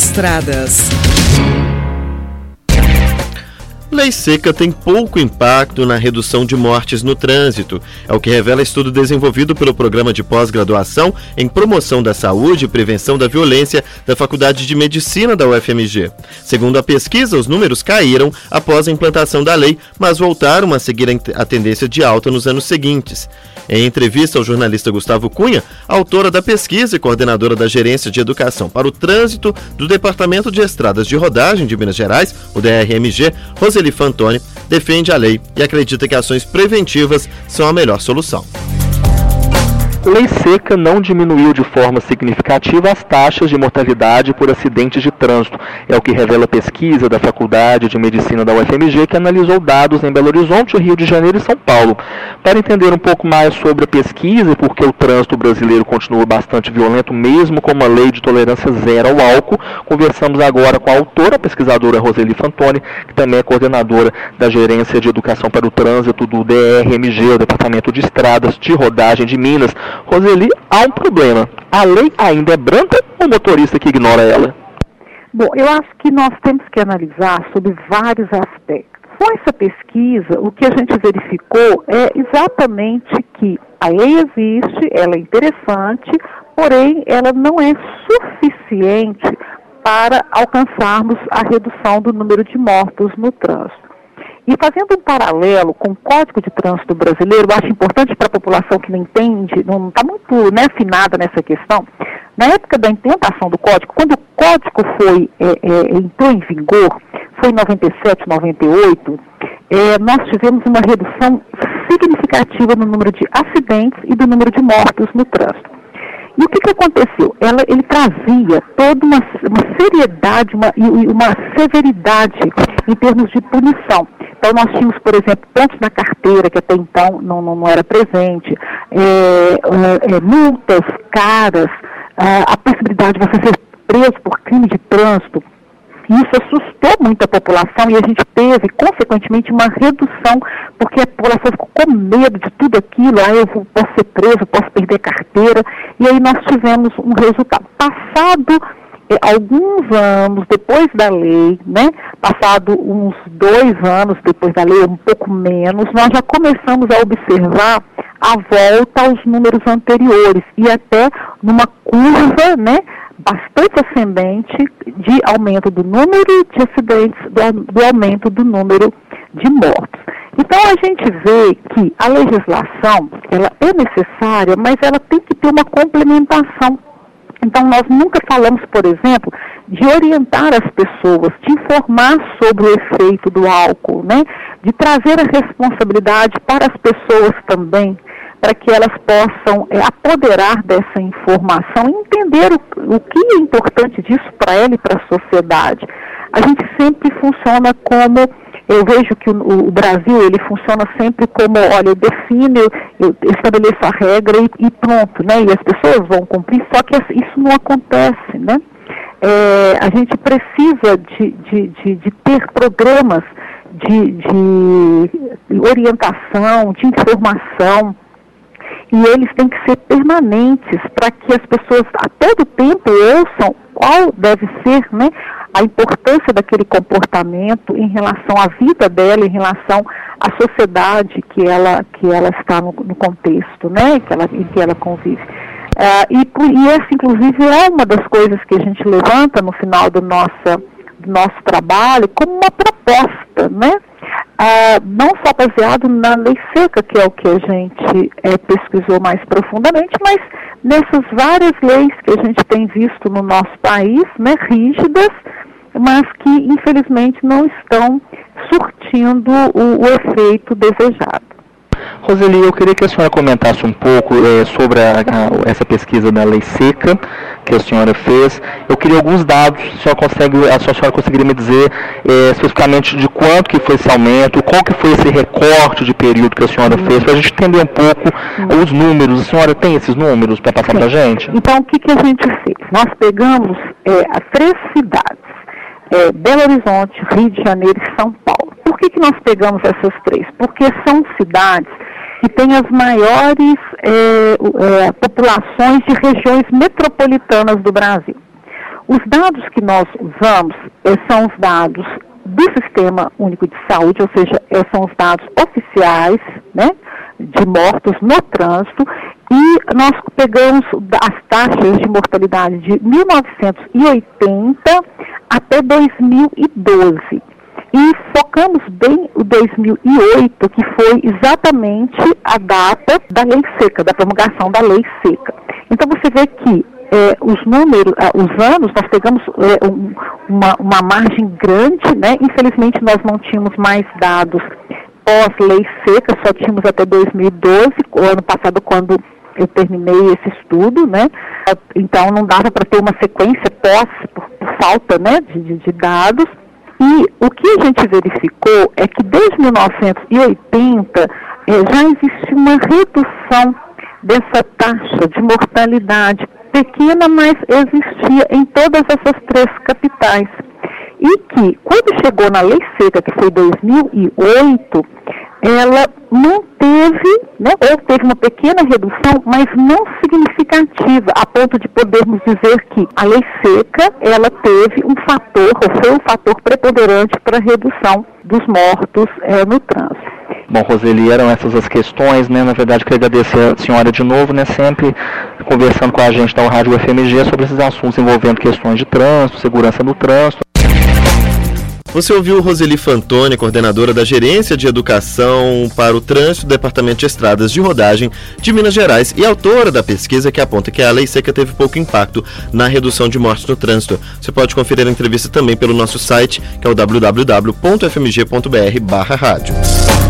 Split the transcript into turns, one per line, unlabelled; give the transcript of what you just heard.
Estradas.
Lei seca tem pouco impacto na redução de mortes no trânsito. É o que revela estudo desenvolvido pelo Programa de Pós-Graduação em Promoção da Saúde e Prevenção da Violência da Faculdade de Medicina da UFMG. Segundo a pesquisa, os números caíram após a implantação da lei, mas voltaram a seguir a tendência de alta nos anos seguintes. Em entrevista ao jornalista Gustavo Cunha, autora da pesquisa e coordenadora da Gerência de Educação para o Trânsito do Departamento de Estradas de Rodagem de Minas Gerais, o DRMG, Roseli Fantoni, defende a lei e acredita que ações preventivas são a melhor solução.
Lei seca não diminuiu de forma significativa as taxas de mortalidade por acidentes de trânsito. É o que revela a pesquisa da Faculdade de Medicina da UFMG, que analisou dados em Belo Horizonte, Rio de Janeiro e São Paulo. Para entender um pouco mais sobre a pesquisa e por que o trânsito brasileiro continua bastante violento, mesmo com uma lei de tolerância zero ao álcool, conversamos agora com a autora, a pesquisadora Roseli Fantoni, que também é coordenadora da Gerência de Educação para o Trânsito do DRMG, o Departamento de Estradas de Rodagem de Minas. Roseli, há um problema. A lei ainda é branca ou o motorista que ignora ela?
Bom, eu acho que nós temos que analisar sobre vários aspectos. Com essa pesquisa, o que a gente verificou é exatamente que a lei existe, ela é interessante, porém ela não é suficiente para alcançarmos a redução do número de mortos no trânsito. E fazendo um paralelo com o Código de Trânsito Brasileiro, eu acho importante para a população que não entende, não está muito afinada nessa questão. Na época da implantação do Código, quando o Código entrou em vigor, foi em 97, 98, nós tivemos uma redução significativa no número de acidentes e do número de mortos no trânsito. E o que aconteceu? Ele trazia toda uma seriedade e uma severidade em termos de punição. Então, nós tínhamos, por exemplo, pontos na carteira, que até então não era presente, multas caras, a possibilidade de você ser preso por crime de trânsito. Isso assustou muito a população e a gente teve, consequentemente, uma redução, porque a população ficou com medo de tudo aquilo. Eu posso ser preso, posso perder a carteira. E aí nós tivemos um resultado. Passado alguns anos depois da lei, passado uns 2 anos depois da lei, um pouco menos, nós já começamos a observar a volta aos números anteriores e até numa curva, bastante ascendente de aumento do número de acidentes, do aumento do número de mortos. Então a gente vê que a legislação, ela é necessária, mas ela tem que ter uma complementação. Então nós nunca falamos, por exemplo, de orientar as pessoas, de informar sobre o efeito do álcool, de trazer a responsabilidade para as pessoas também, para que elas possam apoderar dessa informação e entender o que é importante disso para ela e para a sociedade. A gente sempre funciona como, eu vejo que o Brasil, ele funciona sempre como, olha, eu defino, eu estabeleço a regra e pronto, e as pessoas vão cumprir, só que isso não acontece, a gente precisa de ter programas de orientação, de informação, e eles têm que ser permanentes para que as pessoas a todo tempo ouçam qual deve ser, a importância daquele comportamento em relação à vida dela, em relação à sociedade que ela está no contexto, em que ela convive. E essa, inclusive, é uma das coisas que a gente levanta no final do nosso trabalho como uma proposta, não só baseado na lei seca, que é o que a gente pesquisou mais profundamente, mas nessas várias leis que a gente tem visto no nosso país, rígidas, mas que infelizmente não estão surtindo o efeito desejado.
Roseli, eu queria que a senhora comentasse um pouco sobre essa pesquisa da lei seca que a senhora fez. Eu queria alguns dados, a senhora conseguiria me dizer especificamente de quanto que foi esse aumento, qual que foi esse recorte de período que a senhora fez, para a gente entender um pouco os números. A senhora tem esses números para passar para a gente?
Então, o que a gente fez? Nós pegamos as 3 cidades, Belo Horizonte, Rio de Janeiro e São Paulo. Por que nós pegamos essas 3? Porque são cidades que têm as maiores populações de regiões metropolitanas do Brasil. Os dados que nós usamos são os dados do Sistema Único de Saúde, ou seja, são os dados oficiais, né, de mortos no trânsito, e nós pegamos as taxas de mortalidade de 1980 até 2012. E focamos bem o 2008, que foi exatamente a data da lei seca, da promulgação da lei seca. Então você vê que os números, os anos, nós pegamos uma margem grande, né? Infelizmente nós não tínhamos mais dados pós-lei seca, só tínhamos até 2012, o ano passado, quando eu terminei esse estudo, né? Então não dava para ter uma sequência por falta, né, de dados. E o que a gente verificou é que desde 1980 já existe uma redução dessa taxa de mortalidade pequena, mas existia em todas essas 3 capitais. E que, quando chegou na lei seca, que foi 2008, ela não teve, né, ou teve uma pequena redução, mas não significativa, a ponto de podermos dizer que a lei seca, ela teve um fator, ou foi um fator preponderante para a redução dos mortos no trânsito.
Bom, Roseli, eram essas as questões, né? Na verdade, queria agradecer a senhora de novo, né? Sempre conversando com a gente da Rádio UFMG sobre esses assuntos envolvendo questões de trânsito, segurança no trânsito.
Você ouviu Roseli Fantoni, coordenadora da Gerência de Educação para o Trânsito do Departamento de Estradas de Rodagem de Minas Gerais e autora da pesquisa que aponta que a lei seca teve pouco impacto na redução de mortes no trânsito. Você pode conferir a entrevista também pelo nosso site, que é o www.fmg.br/rádio.